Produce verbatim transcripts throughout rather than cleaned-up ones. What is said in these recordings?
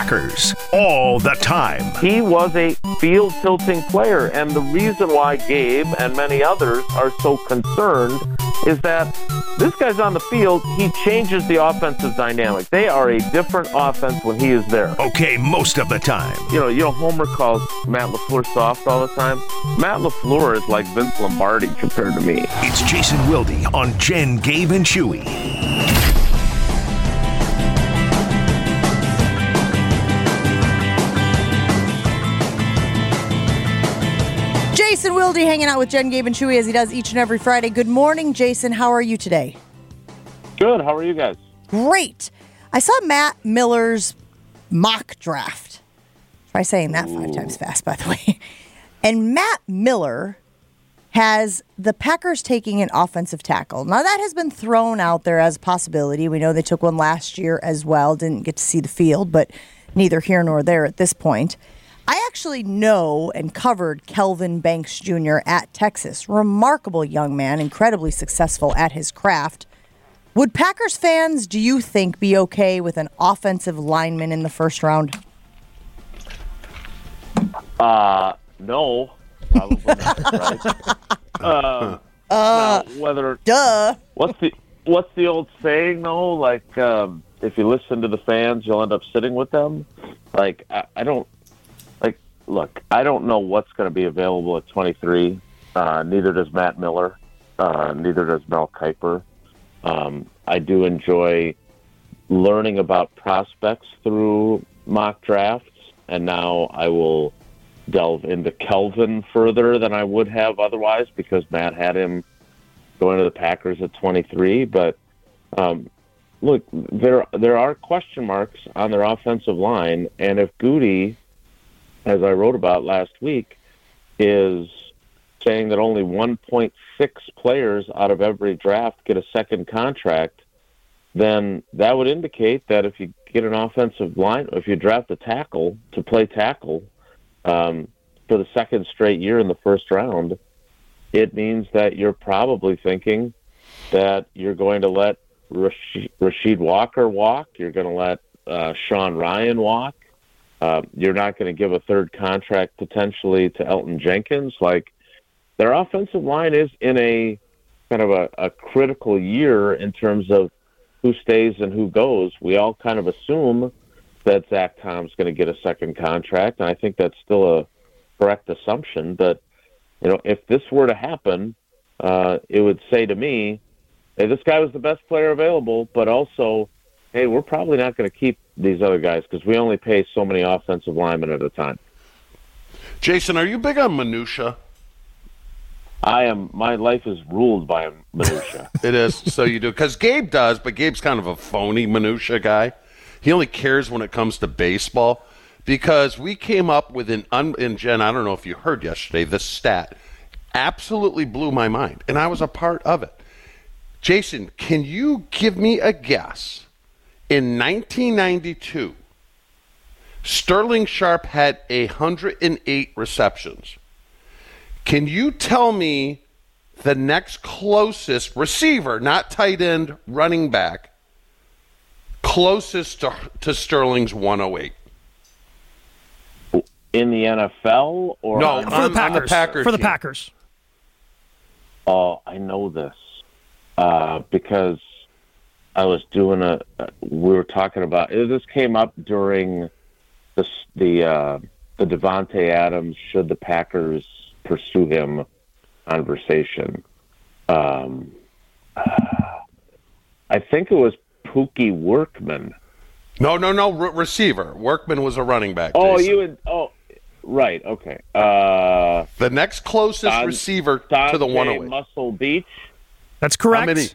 Packers all the time. He was a field tilting player, and the reason why Gabe and many others are so concerned is that this guy's on the field, he changes the offensive dynamic. They are a different offense when he is there. Okay, most of the time. You know, you know, Homer calls Matt LaFleur soft all the time. Matt LaFleur is like Vince Lombardi compared to me. It's Jason Wilde on Jen, Gabe, and Chewy. Jason Wilde hanging out with Jen, Gabe, and Chewy as he does each and every Friday. Good morning, Jason. How are you today? Good. How are you guys? Great. I saw Matt Miller's mock draft. Try saying that five Ooh. times fast, by the way. And Matt Miller has the Packers taking an offensive tackle. Now, that has been thrown out there as a possibility. We know they took one last year as well. Didn't get to see the field, but neither here nor there at this point. I actually know and covered Kelvin Banks Junior at Texas. Remarkable young man, incredibly successful at his craft. Would Packers fans, do you think, be okay with an offensive lineman in the first round? Uh, no. Probably not, right? Uh, uh, now, whether, duh. What's the, what's the old saying, though? Like, um, if you listen to the fans, you'll end up sitting with them. Like, I, I don't. Look, I don't know what's going to be available at twenty-three. Uh, neither does Matt Miller. Uh, neither does Mel Kiper. Um, I do enjoy learning about prospects through mock drafts, and now I will delve into Kelvin further than I would have otherwise because Matt had him going to the Packers at twenty-three. But um, look, there there are question marks on their offensive line, and if Goody, as I wrote about last week, is saying that only one point six players out of every draft get a second contract, then that would indicate that if you get an offensive line, if you draft a tackle to play tackle um, for the second straight year in the first round, it means that you're probably thinking that you're going to let Rasheed, Rasheed Walker walk, you're going to let uh, Sean Ryan walk, Uh, you're not going to give a third contract potentially to Elton Jenkins. Like, their offensive line is in a kind of a, a critical year in terms of who stays and who goes. We all kind of assume that Zach Tom's going to get a second contract, and I think that's still a correct assumption. But, you know, if this were to happen, uh, it would say to me, hey, this guy was the best player available, but also, hey, we're probably not going to keep these other guys because we only pay so many offensive linemen at a time. Jason, are you big on minutia? I am. My life is ruled by minutia. It is. So you do. Because Gabe does, but Gabe's kind of a phony minutia guy. He only cares when it comes to baseball because we came up with an, un- and Jen, I don't know if you heard yesterday, this stat absolutely blew my mind, and I was a part of it. Jason, can you give me a guess? In nineteen ninety-two, Sterling Sharp had one hundred eight receptions. Can you tell me the next closest receiver, not tight end, running back, closest to, to Sterling's one oh eight? In the N F L? Or no, for on, the Packers. On the Packers for the team. Packers. Oh, I know this uh, because I was doing a. We were talking about this came up during the the uh, the Devontae Adams should the Packers pursue him conversation. Um, I think it was Pookie Workman. No, no, no, re- receiver. Workman was a running back. Oh, Jason. you would. Oh, right. Okay. Uh, the next closest Don, receiver Don to the one oh eight. Muscle Beach. That's correct. How many?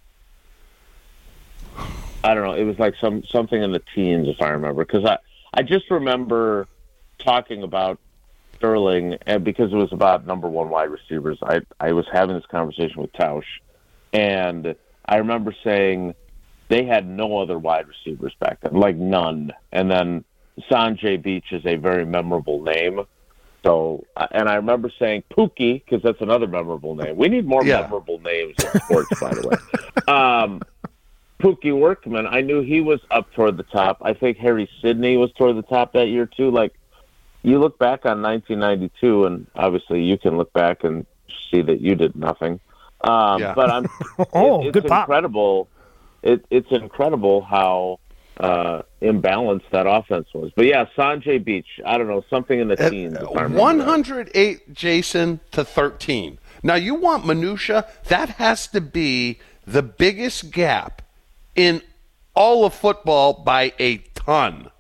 I don't know. It was like some something in the teens, if I remember, because I, I just remember talking about Sterling, and because it was about number one wide receivers, I I was having this conversation with Tausch, and I remember saying they had no other wide receivers back then, like none. And then Sanjay Beach is a very memorable name. So, and I remember saying Pookie, because that's another memorable name. We need more yeah. memorable names in sports, by the way. Um, Pookie Workman, I knew he was up toward the top. I think Harry Sidney was toward the top that year too. Like, you look back on nineteen ninety-two, and obviously you can look back and see that you did nothing. Um, Yeah. But I'm. Oh, it, it's good pop. incredible. It, it's incredible how uh, imbalanced that offense was. But yeah, Sanjay Beach. I don't know, something in the teens. if I remember one that. hundred eight, Jason, to thirteen. Now, you want minutia? That has to be the biggest gap in all of football by a ton.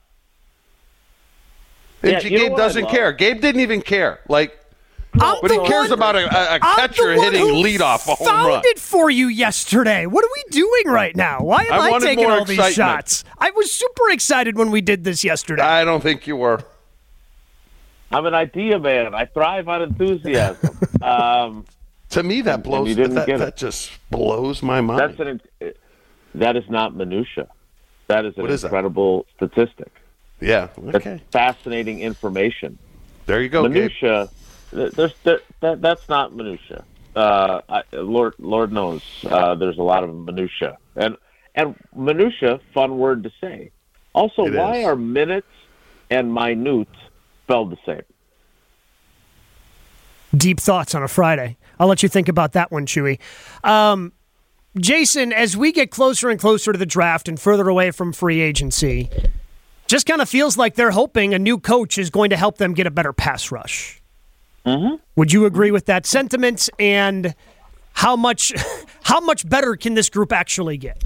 And Yeah, you know Gabe what I doesn't love? care. Gabe didn't even care. Like, I'm but he the cares one- about a, a I'm catcher the one hitting who leadoff a home found run. it for you yesterday. What are we doing right now? Why am I I, wanted taking more all these excitement. shots? I was super excited when we did this yesterday. I don't think you were. I'm an idea man. I thrive on enthusiasm. um, To me, that And you blows. didn't That, get it. that just blows my mind. that's an. That is not minutia. That is an What is that? incredible statistic. yeah. That's Okay. fascinating information. There you go, Gabe. Minutia. th- There's there, that. That's not minutia. Uh, I, Lord, Lord knows uh, there's a lot of minutia, and and minutia, fun word to say. Also, It why is. are minutes and minute spelled the same? Deep thoughts on a Friday. I'll let you think about that one, Chewy. Um, Jason, as we get closer and closer to the draft and further away from free agency, just kind of feels like they're hoping a new coach is going to help them get a better pass rush. Mm-hmm. Would you agree with that sentiment? And how much, how much better can this group actually get?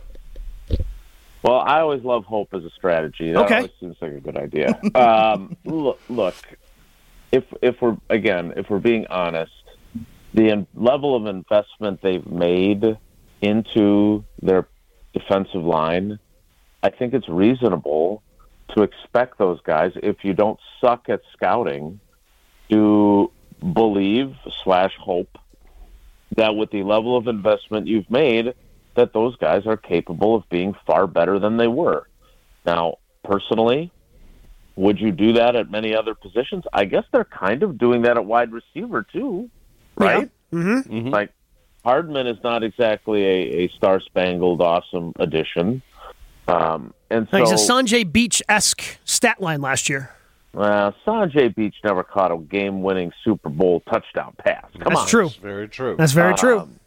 Well, I always love hope as a strategy. That Okay. always seems like a good idea. um, look, look, if if we're again, if we're being honest, the in, level of investment they've made into their defensive line, I think it's reasonable to expect those guys, if you don't suck at scouting, to believe slash hope that with the level of investment you've made, that those guys are capable of being far better than they were. Now, personally, would you do that at many other positions? I guess they're kind of doing that at wide receiver too, right? Mm-hmm. Like, Hardman is not exactly a, a star-spangled, awesome addition. Um, and so, He's a Sanjay Beach-esque stat line last year. uh, Sanjay Beach never caught a game-winning Super Bowl touchdown pass. Come That's on. true. That's very true. That's very true. Um,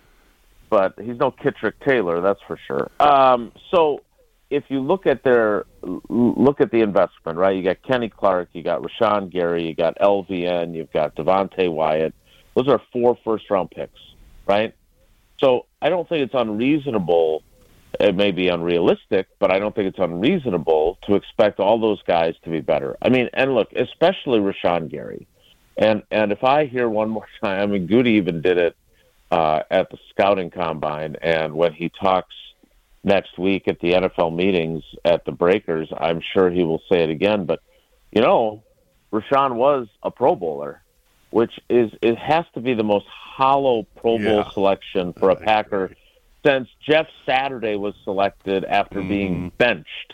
but he's no Kittrick Taylor, that's for sure. Um, so if you look at their look at the investment, right? You got Kenny Clark, you got Rashawn Gary, you got L V N, you've got Devontae Wyatt. Those are four first-round picks, right? So I don't think it's unreasonable. It may be unrealistic, but I don't think it's unreasonable to expect all those guys to be better. I mean, and look, especially Rashawn Gary. And and if I hear one more time, I mean, Goody even did it uh, at the scouting combine, and when he talks next week at the N F L meetings at the Breakers, I'm sure he will say it again. But, you know, Rashawn was a Pro Bowler, which is it has to be the most hollow Pro Bowl Yeah. selection for a Packer since Jeff Saturday was selected after Mm-hmm. being benched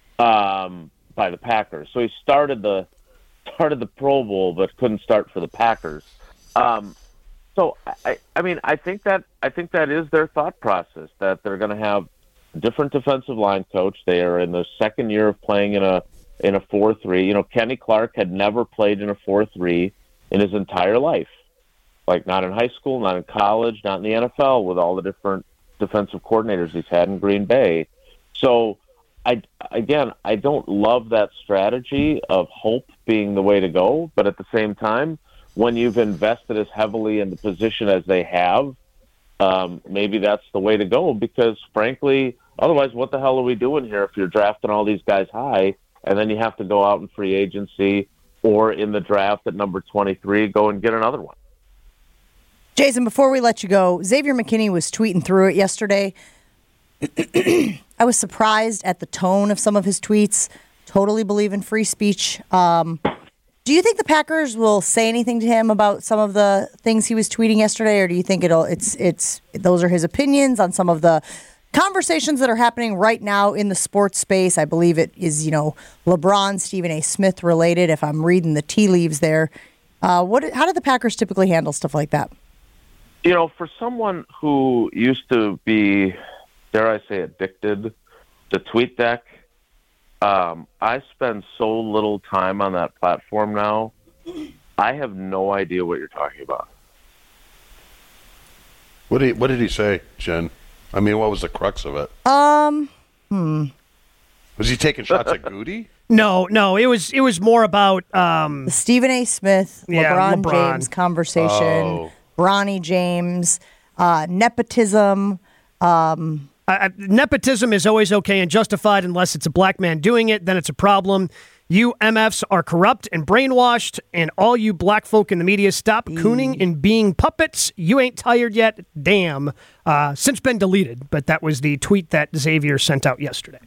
um, by the Packers. So he started the started the Pro Bowl, but couldn't start for the Packers. Um, so I, I mean, I think that I think that is their thought process, that they're going to have a different defensive line coach. They are in the second year of playing in a in a four three. You know, Kenny Clark had never played in a four three in his entire life. Like, not in high school, not in college, not in the N F L, with all the different defensive coordinators he's had in Green Bay. So, I again, I don't love that strategy of hope being the way to go, but at the same time, when you've invested as heavily in the position as they have, um, maybe that's the way to go, because frankly, otherwise, what the hell are we doing here if you're drafting all these guys high, and then you have to go out in free agency or in the draft at number twenty-three, go and get another one. Jason, before we let you go, Xavier McKinney was tweeting through it yesterday. I was surprised at the tone of some of his tweets. Totally believe in free speech. Um, do you think the Packers will say anything to him about some of the things he was tweeting yesterday, or do you think it'll it's it's those are his opinions on some of the conversations that are happening right now in the sports space? I believe it is, you know, LeBron, Stephen A. Smith related, if I'm reading the tea leaves there. Uh, what? How do the Packers typically handle stuff like that? You know, for someone who used to be dare I say, addicted to TweetDeck. Um, I spend so little time on that platform now. I have no idea what you're talking about. What did he, what did he say, Jen? I mean, what was the crux of it? Um, hmm. Was he taking shots at Goody? No, no. It was it was more about um, The Stephen A. Smith, Yeah, LeBron, LeBron. James conversation, Oh. Bronny James, uh, nepotism. Um, uh, nepotism is always okay and justified unless it's a black man doing it. Then it's a problem. You M Fs are corrupt and brainwashed, and all you black folk in the media, stop cooning and being puppets. You ain't tired yet. Damn. Uh, since been deleted, but that was the tweet that Xavier sent out yesterday.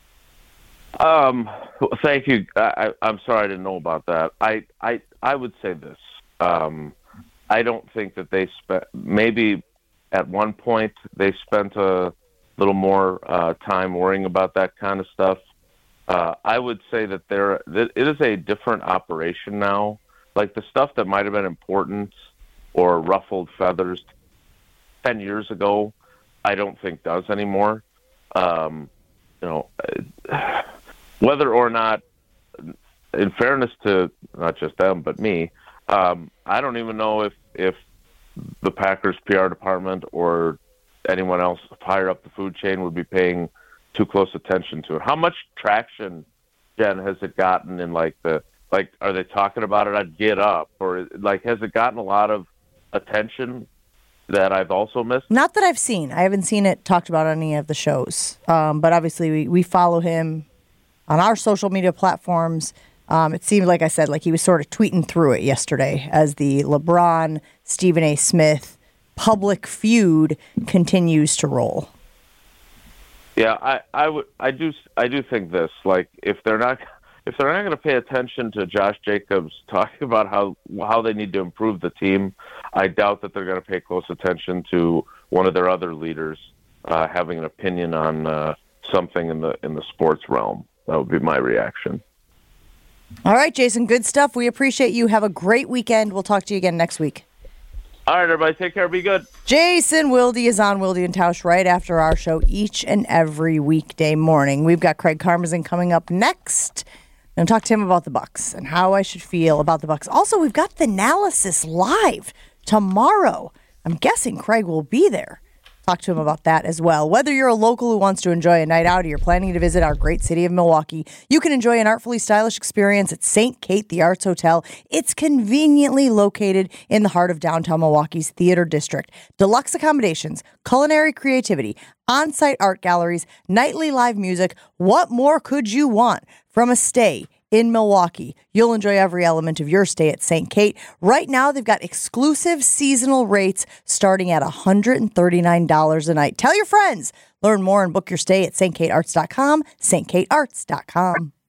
Um, well, thank you. I, I, I'm sorry I didn't know about that. I, I, I would say this. Um, I don't think that they spent, maybe at one point they spent a little more uh, time worrying about that kind of stuff. Uh, I would say that there, that it is a different operation now. Like the stuff that might have been important or ruffled feathers ten years ago, I don't think does anymore. Um, you know, whether or not, in fairness to not just them but me, um, I don't even know if if the Packers P R department or anyone else higher up the food chain would be paying too close attention to it. How much traction, Jen, has it gotten in like the like? Are they talking about it on Get Up, or like has it gotten a lot of attention that I've also missed? Not that I've seen. I haven't seen it talked about on any of the shows. Um, but obviously, we, we follow him on our social media platforms. Um, it seemed like I said, like he was sort of tweeting through it yesterday as the LeBron, Stephen A. Smith public feud continues to roll. Yeah, I, I would, I do, I do think this. Like, if they're not, if they're not going to pay attention to Josh Jacobs talking about how how they need to improve the team, I doubt that they're going to pay close attention to one of their other leaders uh, having an opinion on uh, something in the in the sports realm. That would be my reaction. All right, Jason, good stuff. We appreciate you. Have a great weekend. We'll talk to you again next week. All right, everybody, take care. Be good. Jason Wilde is on Wilde and Tausch right after our show each and every weekday morning. We've got Craig Karmazin coming up next. I'm going to talk to him about the Bucs and how I should feel about the Bucs. Also, we've got the analysis live tomorrow. I'm guessing Craig will be there. Talk to him about that as well. Whether you're a local who wants to enjoy a night out or you're planning to visit our great city of Milwaukee, you can enjoy an artfully stylish experience at Saint Kate the Arts Hotel. It's conveniently located in the heart of downtown Milwaukee's Theater District. Deluxe accommodations, culinary creativity, on-site art galleries, nightly live music. What more could you want from a stay in Milwaukee? You'll enjoy every element of your stay at Saint Kate. Right now, they've got exclusive seasonal rates starting at one hundred thirty-nine dollars a night. Tell your friends. Learn more and book your stay at st kate arts dot com, st kate arts dot com.